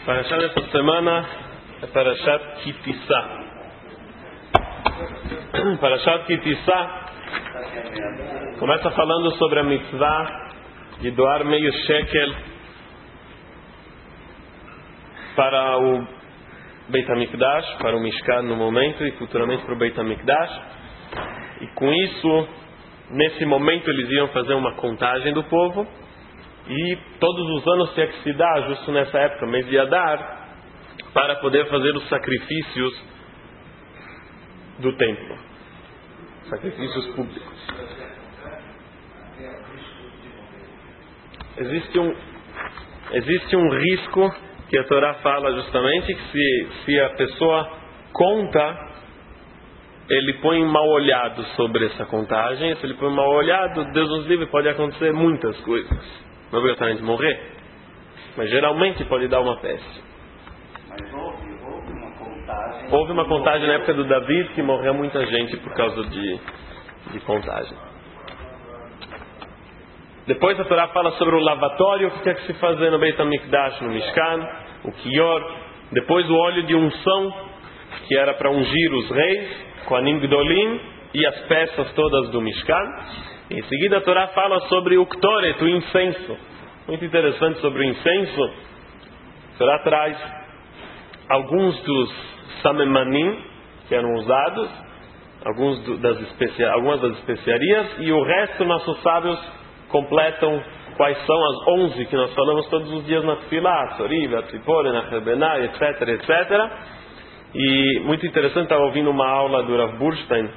Parashat dessa semana é Parashat Ki Tisa. Parashat Ki Tisa começa falando sobre a mitzvah de doar meio shekel para o Beit HaMikdash, para o Mishkan no momento e futuramente para o Beit HaMikdash. E com isso, nesse momento eles iam fazer uma contagem do povo. E todos os anos tinha que se dar, justo nessa época, mês de Adar, para poder fazer os sacrifícios do templo, sacrifícios públicos. Existe um risco que a Torá fala justamente, que se a pessoa conta, ele põe mal olhado sobre essa contagem. Se ele põe mal olhado, Deus nos livre, pode acontecer muitas coisas. Não é obrigatoriamente morrer, mas geralmente pode dar uma peste. Mas houve uma contagem. Houve uma contagem na época do David que morreu muita gente por causa de contagem. Depois a Torá fala sobre o lavatório, o que tinha que se fazer no Beit HaMikdash, no Mishkan, o Kior. Depois o óleo de unção, que era para ungir os reis, Kohanim Gdolim, e as peças todas do Mishkan. Em seguida a Torá fala sobre o Ktoret, o incenso. Muito interessante sobre o incenso. A Torá traz alguns dos samemanim que eram usados, algumas das especiarias, e o resto nossos sábios completam quais são as 11 que nós falamos todos os dias na Tefilá, Tzoriv, Tzipore, Nachrebenai, etc, etc. E muito interessante, estava ouvindo uma aula do Rav Burstein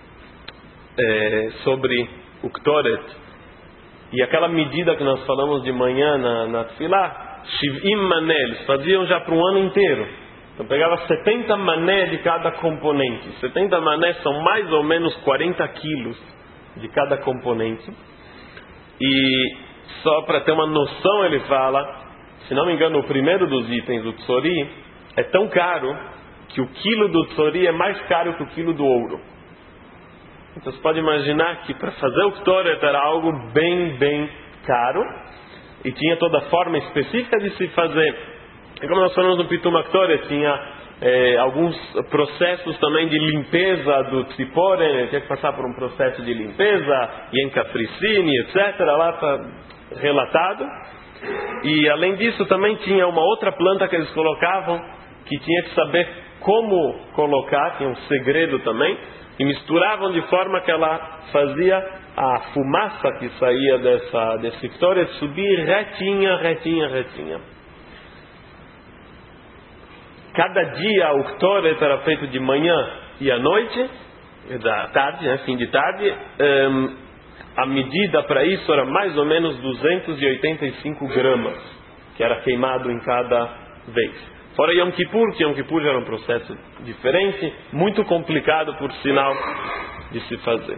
sobre o Ktoret, e aquela medida que nós falamos de manhã na Tefilá, Shivim mané, eles faziam já para um ano inteiro. Então pegava 70 mané de cada componente. 70 mané são mais ou menos 40 quilos de cada componente. E só para ter uma noção, ele fala, se não me engano, o primeiro dos itens, o tsori, é tão caro que o quilo do tsori é mais caro que o quilo do ouro. Então você pode imaginar que para fazer o Ktoret era algo bem caro, e tinha toda a forma específica de se fazer. E como nós falamos no Pitum Ktoret, tinha alguns processos também de limpeza do Tzipore, tinha que passar por um processo de limpeza, Yenkafricine, etc. Lá está relatado. E além disso também tinha uma outra planta que eles colocavam, que tinha que saber como colocar, tinha um segredo também, e misturavam de forma que ela fazia a fumaça que saía desse Ktoret subir retinha. Cada dia o Ktoret era feito de manhã e à noite, da tarde, fim de tarde. A medida para isso era mais ou menos 285 gramas, que era queimado em cada vez. Fora Yom Kippur, que Yom Kippur já era um processo diferente, muito complicado por sinal de se fazer.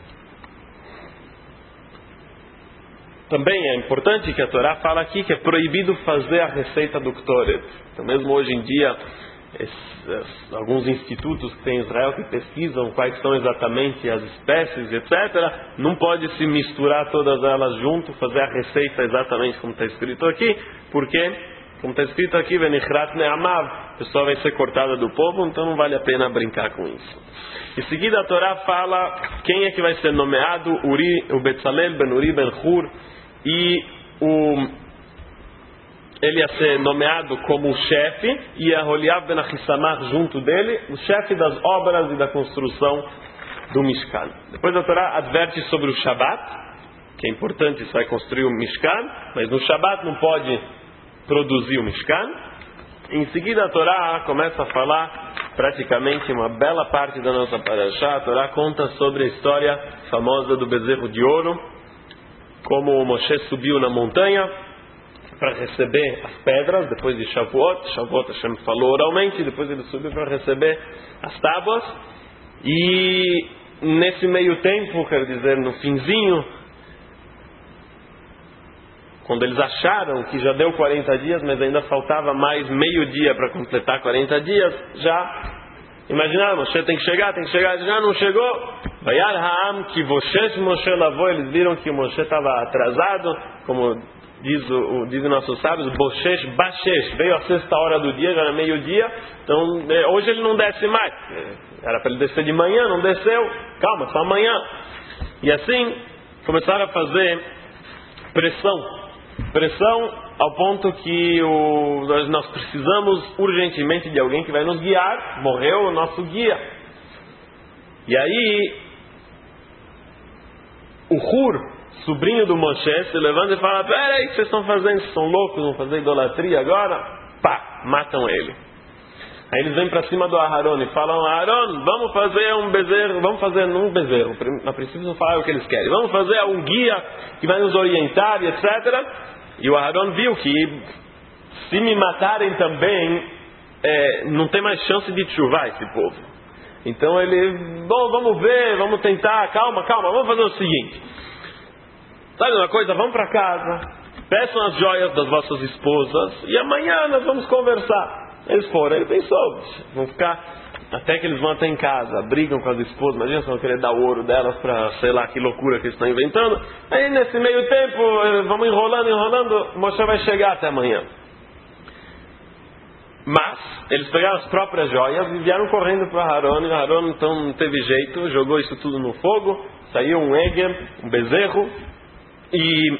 Também é importante que a Torá fala aqui que é proibido fazer a receita do Ktoret. Então mesmo hoje em dia, alguns institutos que tem em Israel que pesquisam quais são exatamente as espécies, etc., não pode se misturar todas elas junto, fazer a receita exatamente como está escrito aqui, porque, como está escrito aqui, Venichrat Ne'amav, a pessoa vai ser cortada do povo, então não vale a pena brincar com isso. Em seguida a Torá fala quem é que vai ser nomeado, o Betzalel ben Uri ben Hur, e ele ia ser nomeado como chefe, e a Holiav ben Achisamach junto dele, o chefe das obras e da construção do Mishkan. Depois a Torá adverte sobre o Shabat, que é importante, você vai construir o Mishkan, mas no Shabat não pode produzir o Mishkan. Em seguida a Torá começa a falar praticamente uma bela parte da nossa parashá. A Torá conta sobre a história famosa do bezerro de ouro, como o Moshe subiu na montanha para receber as pedras depois de Shavuot. Shavuot Hashem falou oralmente, depois ele subiu para receber as tábuas. E nesse meio tempo, quer dizer, no finzinho, quando eles acharam que já deu 40 dias, mas ainda faltava mais meio dia para completar 40 dias, já imaginaram, Moshe tem que chegar, já não chegou. Vayar Ha'am ki Moshe lavou, eles viram que o Moshe estava atrasado, como dizem nossos sábios, Boshesh Bashesh, veio a 6ª do dia, já era meio-dia, então hoje ele não desce mais, era para ele descer de manhã, não desceu, calma, só amanhã. E assim começaram a fazer pressão ao ponto que nós precisamos urgentemente de alguém que vai nos guiar. Morreu o nosso guia. E aí o Hur, sobrinho do Moshe, se levanta e fala: peraí, o que vocês estão fazendo? Vocês são loucos, vão fazer idolatria agora? Pá, matam ele. Aí eles vêm para cima do Aharon e falam: Aharon, vamos fazer um bezerro, a princípio não falam o que eles querem, vamos fazer um guia que vai nos orientar e etc. E o Aharon viu que se me matarem também, não tem mais chance de chuvar esse povo. Então ele, vamos ver, vamos tentar, calma, vamos fazer o seguinte, sabe uma coisa, vamos para casa, peçam as joias das vossas esposas e amanhã nós vamos conversar. Eles foram, ele pensou, vão ficar até que eles vão até em casa, brigam com as esposas, imagina se vão querer dar o ouro delas para sei lá que loucura que eles estão inventando. Aí nesse meio tempo, vamos enrolando, Moshe vai chegar até amanhã. Mas eles pegaram as próprias joias e vieram correndo para Aharon, e Aharon então não teve jeito, jogou isso tudo no fogo, saiu um egem, um bezerro, e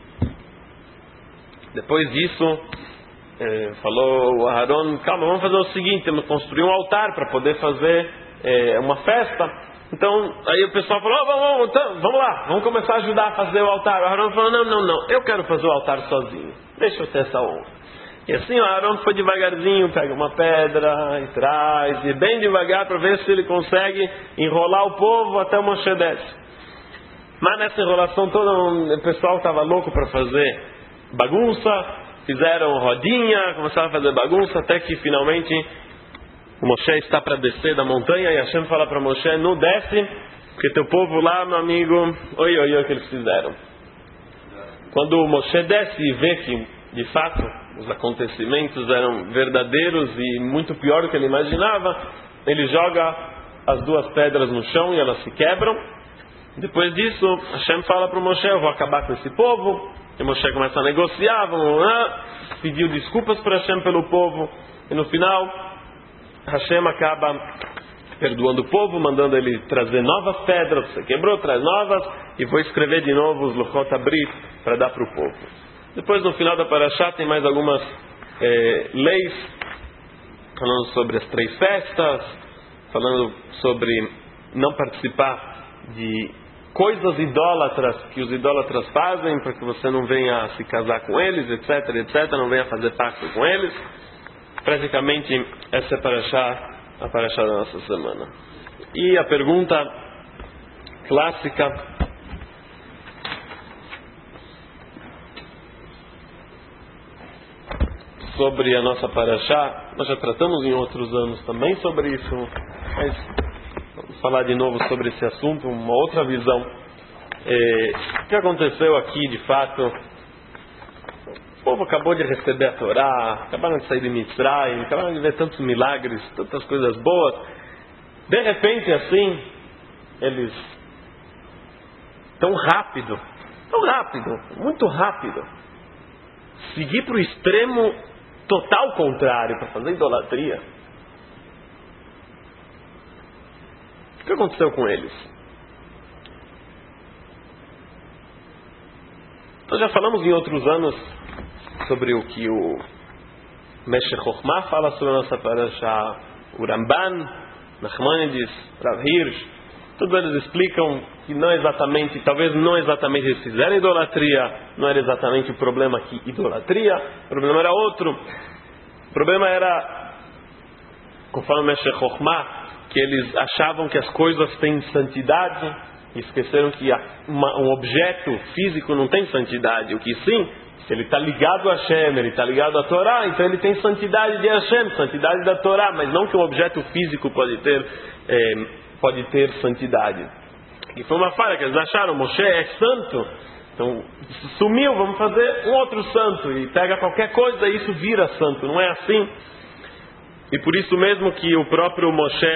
depois disso falou o Aharon: calma, vamos fazer o seguinte, temos que construir um altar para poder fazer uma festa. Então aí o pessoal falou: vamos lá, vamos começar a ajudar a fazer o altar. O Aharon falou: não, eu quero fazer o altar sozinho, deixa eu ter essa honra. E assim o Aharon foi devagarzinho, pega uma pedra e traz, e bem devagar para ver se ele consegue enrolar o povo até o Moshe desce. Mas nessa enrolação toda o pessoal estava louco para fazer bagunça, fizeram rodinha, começaram a fazer bagunça, até que finalmente o Moshe está para descer da montanha e Hashem fala para Moshe: não desce, porque teu povo lá, meu amigo, oi o que eles fizeram. Quando o Moshe desce e vê que de fato os acontecimentos eram verdadeiros e muito pior do que ele imaginava, ele joga as 2 pedras no chão e elas se quebram. Depois disso Hashem fala para o Moshe: eu vou acabar com esse povo. E Moshe começa a negociar, pediu desculpas para Hashem pelo povo, e no final Hashem acaba perdoando o povo, mandando ele trazer novas pedras. Você quebrou, traz novas, e vou escrever de novo os Luchot Abrit para dar para o povo. Depois, no final da Parashá, tem mais algumas leis falando sobre as 3 festas, falando sobre não participar de coisas idólatras que os idólatras fazem, para que você não venha se casar com eles, etc, não venha fazer pacto com eles. Praticamente essa é a Parashá da nossa semana. E a pergunta clássica: sobre a nossa Parashá, nós já tratamos em outros anos também sobre isso, mas vamos falar de novo sobre esse assunto, uma outra visão. O que aconteceu aqui de fato? O povo acabou de receber a Torá, acabaram de sair de Mitzrayim, acabaram de ver tantos milagres, tantas coisas boas. De repente assim, eles tão rápido, muito rápido, seguir para o extremo total contrário, para fazer idolatria. O que aconteceu com eles? Nós já falamos em outros anos sobre o que o Meshech Chochmah fala sobre a nossa Parashá, o Ramban, Nachmanides, Rav Hirsch. Todos eles explicam que não exatamente, talvez não exatamente eles fizeram idolatria, não era exatamente o problema aqui, idolatria, o problema era outro. O problema era, conforme o Meshech Chochmah, que eles achavam que as coisas têm santidade, e esqueceram que um objeto físico não tem santidade. O que sim, se ele está ligado a Hashem, ele está ligado à Torá, então ele tem santidade de Hashem, santidade da Torá, mas não que um objeto físico pode ter santidade. E foi uma falha que eles acharam: Moshe é santo, então sumiu, vamos fazer um outro santo, e pega qualquer coisa e isso vira santo. Não é assim. E por isso mesmo que o próprio Moshe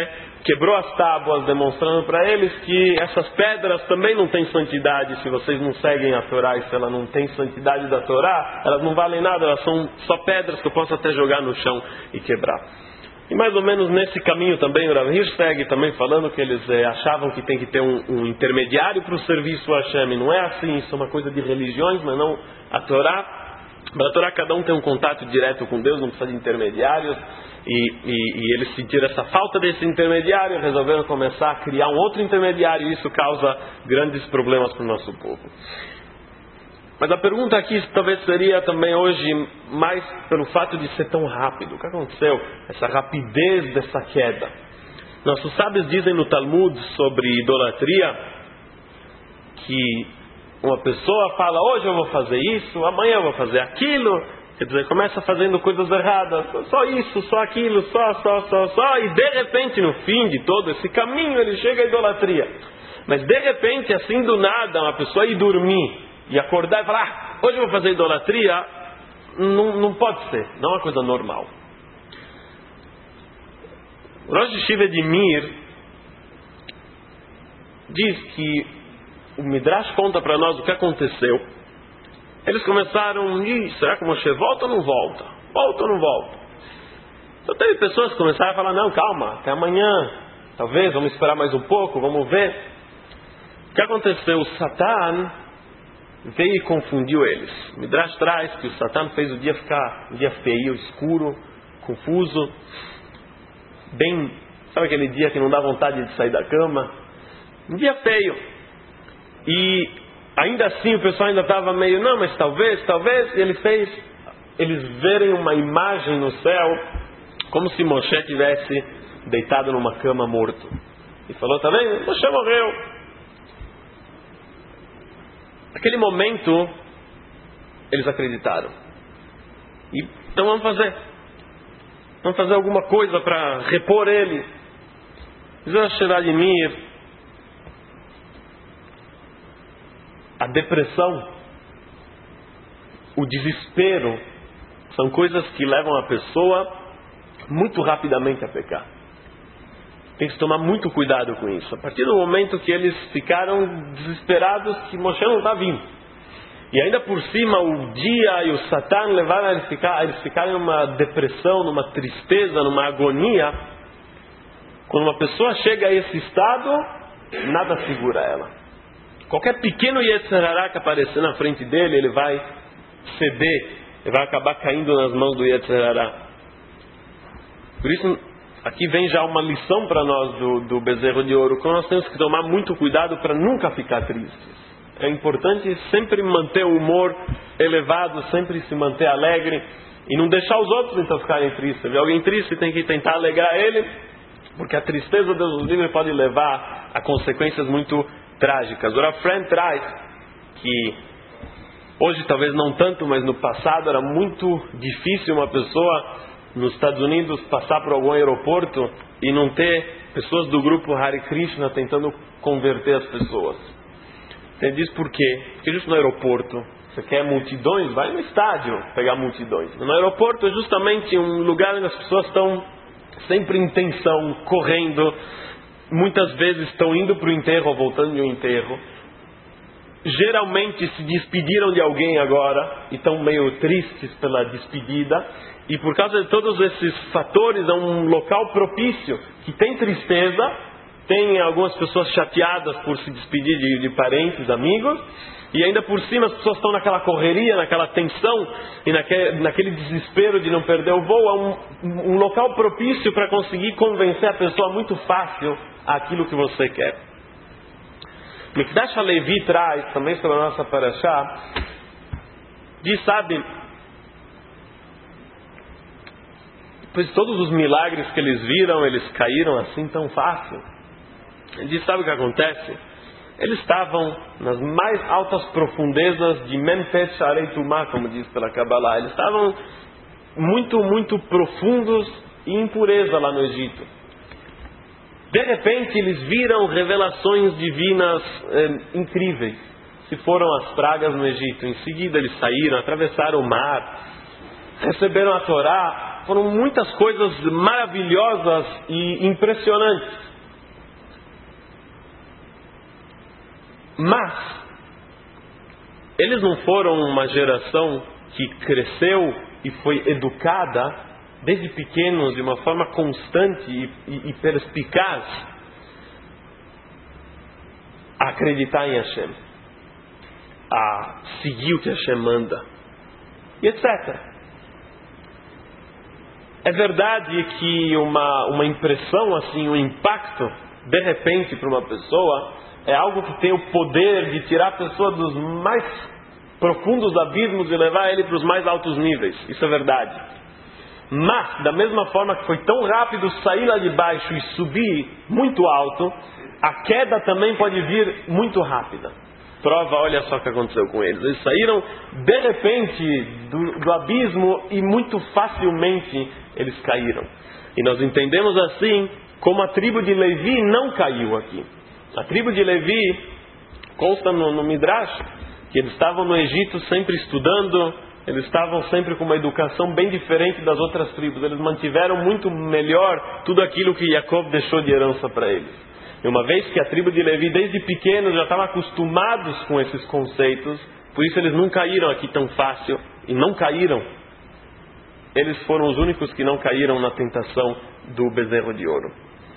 quebrou as tábuas, demonstrando para eles que essas pedras também não têm santidade. Se vocês não seguem a Torá e se ela não tem santidade da Torá, elas não valem nada, elas são só pedras que eu posso até jogar no chão e quebrar. E mais ou menos nesse caminho também o Rav Hirsch segue também falando que eles achavam que tem que ter um intermediário para o serviço a Hashem. E não é assim, isso é uma coisa de religiões, mas não a Torá. Para a Torá cada um tem um contato direto com Deus, não precisa de intermediários. E eles sentiram essa falta desse intermediário, resolveram começar a criar um outro intermediário, e isso causa grandes problemas para o nosso povo. Mas a pergunta aqui talvez seria também hoje mais pelo fato de ser tão rápido. O que aconteceu? Essa rapidez dessa queda. Nossos sábios dizem no Talmud sobre idolatria que uma pessoa fala, hoje eu vou fazer isso, amanhã eu vou fazer aquilo. Quer dizer, começa fazendo coisas erradas, só isso, só aquilo, só, e de repente no fim de todo esse caminho ele chega à idolatria. Mas de repente, assim do nada, uma pessoa ir dormir e acordar e falar, hoje eu vou fazer idolatria, não pode ser, não é uma coisa normal. O Rosh Yeshiva de Mir diz que o Midrash conta para nós o que aconteceu. Eles começaram, será que o Moshe volta ou não volta? Volta ou não volta? Então teve pessoas que começaram a falar, não, calma, até amanhã, talvez, vamos esperar mais um pouco, vamos ver. O que aconteceu? O Satan veio e confundiu eles. O Midrash traz que o Satan fez o dia ficar um dia feio, escuro, confuso, bem, sabe aquele dia que não dá vontade de sair da cama? Um dia feio. E ainda assim o pessoal ainda estava meio, não, mas talvez, e ele fez eles verem uma imagem no céu, como se Moshe tivesse deitado numa cama morto. E falou, tá vendo? Moshe morreu. Naquele momento, eles acreditaram. E então vamos fazer alguma coisa para repor ele. A depressão, o desespero, são coisas que levam a pessoa muito rapidamente a pecar. Tem que se tomar muito cuidado com isso. A partir do momento que eles ficaram desesperados que Moshe não está vindo, e ainda por cima o dia e o Satan levaram a eles ficarem numa depressão, numa tristeza, numa agonia. Quando uma pessoa chega a esse estado, nada segura ela. Qualquer pequeno Yetzer Hará que aparecer na frente dele, ele vai ceder, ele vai acabar caindo nas mãos do Yetzer Hará. Por isso, aqui vem já uma lição para nós do bezerro de ouro, que nós temos que tomar muito cuidado para nunca ficar tristes. É importante sempre manter o humor elevado, sempre se manter alegre, e não deixar os outros então ficarem tristes. Se vê alguém triste, tem que tentar alegrar ele, porque a tristeza, Deus nos livre, pode levar a consequências muito trágicas. O Rav Friend traz que hoje talvez não tanto, mas no passado era muito difícil uma pessoa nos Estados Unidos passar por algum aeroporto e não ter pessoas do grupo Hare Krishna tentando converter as pessoas. Ele diz por quê? Porque justo no aeroporto, você quer multidões, vai no estádio pegar multidões. No aeroporto é justamente um lugar onde as pessoas estão sempre em tensão, correndo. Muitas vezes estão indo para o enterro ou voltando de um enterro. Geralmente se despediram de alguém agora e estão meio tristes pela despedida. E por causa de todos esses fatores, é um local propício que tem tristeza, tem algumas pessoas chateadas por se despedir de parentes, amigos, e ainda por cima as pessoas estão naquela correria, naquela tensão e naquele desespero de não perder o voo. É um local propício para conseguir convencer a pessoa muito fácil aquilo que você quer. Mikdash HaLevi traz também sobre a nossa parashá, diz, sabe, depois de todos os milagres que eles viram, eles caíram assim tão fácil. Ele diz, sabe o que acontece? Eles estavam nas mais altas profundezas de Menfet Sharei Tumah, como diz pela Kabbalah. Eles estavam muito, muito profundos e em impureza lá no Egito. De repente eles viram revelações divinas incríveis. Se foram as pragas no Egito. Em seguida eles saíram, atravessaram o mar, receberam a Torá. Foram muitas coisas maravilhosas e impressionantes. Mas eles não foram uma geração que cresceu e foi educada desde pequenos de uma forma constante e perspicaz a acreditar em Hashem, a seguir o que Hashem manda, e etc. É verdade que uma impressão assim, um impacto, de repente, para uma pessoa, é algo que tem o poder de tirar a pessoa dos mais profundos abismos e levar ele para os mais altos níveis. Isso é verdade. Mas, da mesma forma que foi tão rápido sair lá de baixo e subir muito alto, a queda também pode vir muito rápida. Prova, olha só o que aconteceu com eles. Eles saíram de repente do abismo e muito facilmente eles caíram. E nós entendemos assim como a tribo de Levi não caiu aqui. A tribo de Levi consta no Midrash que eles estavam no Egito sempre estudando, eles estavam sempre com uma educação bem diferente das outras tribos. Eles mantiveram muito melhor tudo aquilo que Jacob deixou de herança para eles. E uma vez que a tribo de Levi desde pequenos já estavam acostumados com esses conceitos, por isso eles não caíram aqui tão fácil. E não caíram. Eles foram os únicos que não caíram na tentação do bezerro de ouro.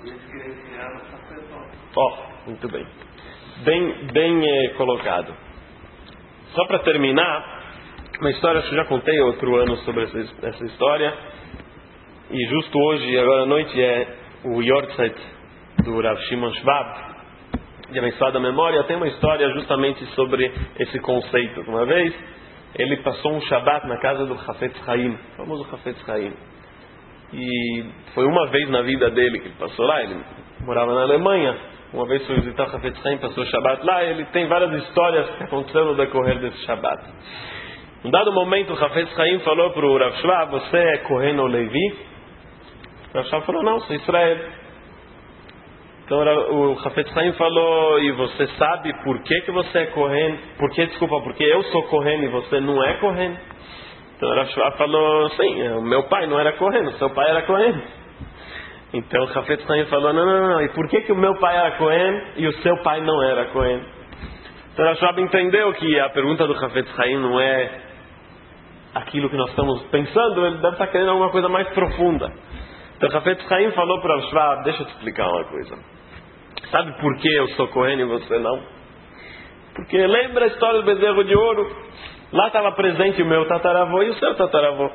Muito bem. Bem colocado. Só para terminar, uma história que eu já contei outro ano sobre essa história. E justo hoje, agora à noite, é o Yortzeit do Rav Shimon Schwab, de abençoada memória. Tem uma história justamente sobre esse conceito. Uma vez, ele passou um Shabbat na casa do Hafetz Haim, o famoso Hafetz Haim. E foi uma vez na vida dele que ele passou lá. Ele morava na Alemanha. Uma vez foi visitar o Hafetz Haim, passou o Shabbat lá. Ele tem várias histórias que aconteceram no decorrer desse Shabbat. Em dado momento, o Hafetz Haim falou para o Rav Schwab: você é Kohen ou Levi? O Rav Schwab falou: não, sou Israel. Então o Hafetz Haim falou: e você sabe por que você é Kohen? Porque eu sou Kohen e você não é Kohen? Então o Rav Schwab falou: sim, o meu pai não era Kohen, o seu pai era Kohen. Então o Hafetz Haim falou: não, e por que o meu pai era Kohen e o seu pai não era Kohen? Então o Rav Schwab entendeu que a pergunta do Hafetz Haim não é aquilo que nós estamos pensando, ele deve estar querendo alguma coisa mais profunda. Então o Hafetz Haim falou para o Rav Schwab: deixa eu te explicar uma coisa. Sabe por que eu sou Kohen e você não? Porque lembra a história do bezerro de ouro? Lá estava presente o meu tataravô e o seu tataravô.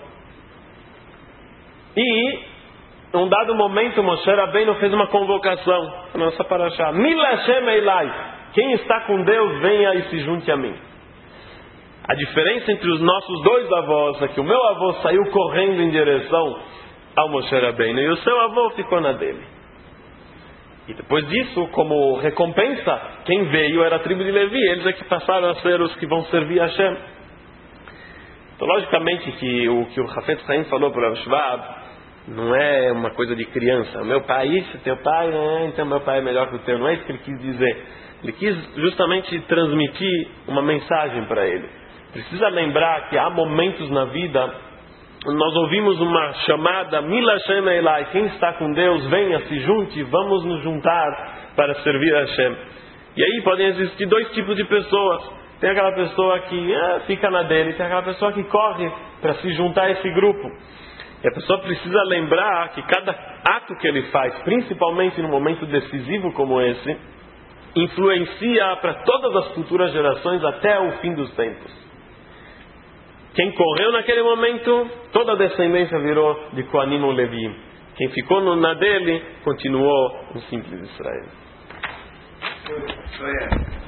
E, num dado momento, Moshe Rabbeinu fez uma convocação na nossa paraxá: Mila Hashem Eilai, quem está com Deus, venha e se junte a mim. A diferença entre os nossos dois avós é que o meu avô saiu correndo em direção ao Moshe Rabbeinu e o seu avô ficou na dele. E depois disso, como recompensa, quem veio era a tribo de Levi. Eles é que passaram a ser os que vão servir a Hashem. Então, logicamente, que o Hafetz Haim falou para o Schwab não é uma coisa de criança. Meu pai é isso, teu pai, então meu pai é melhor que o teu. Não é isso que ele quis dizer. Ele quis justamente transmitir uma mensagem para ele. Precisa lembrar que há momentos na vida, nós ouvimos uma chamada: Mila Hashem Elai, quem está com Deus, venha, se junte, vamos nos juntar para servir a Hashem. E aí podem existir dois tipos de pessoas. Tem aquela pessoa que fica na dele, tem aquela pessoa que corre para se juntar a esse grupo. E a pessoa precisa lembrar que cada ato que ele faz, principalmente num momento decisivo como esse, influencia para todas as futuras gerações até o fim dos tempos. Quem correu naquele momento, toda a descendência virou de Kohanim ou Levi. Quem ficou na dele, continuou um simples Israel.